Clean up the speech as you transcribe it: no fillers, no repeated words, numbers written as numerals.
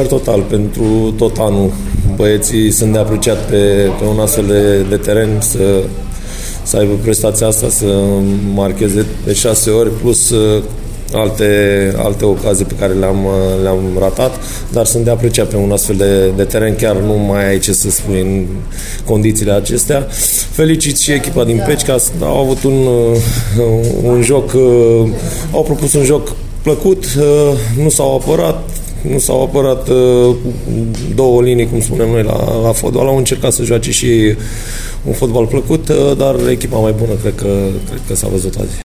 total pentru tot anul. Băieții sunt de apreciat pe un astfel de teren să aibă prestația asta, să marcheze de 6 ori, plus alte ocazii pe care le-am ratat, dar sunt de apreciat pe un astfel de teren, chiar nu mai ai ce să spui în condițiile acestea. Felicit și echipa din Peci, au avut un joc, au propus un joc plăcut, nu s-au apărat două linii, cum spunem noi la fotbal, au încercat să joace și un fotbal plăcut, dar echipa mai bună cred că s-a văzut azi.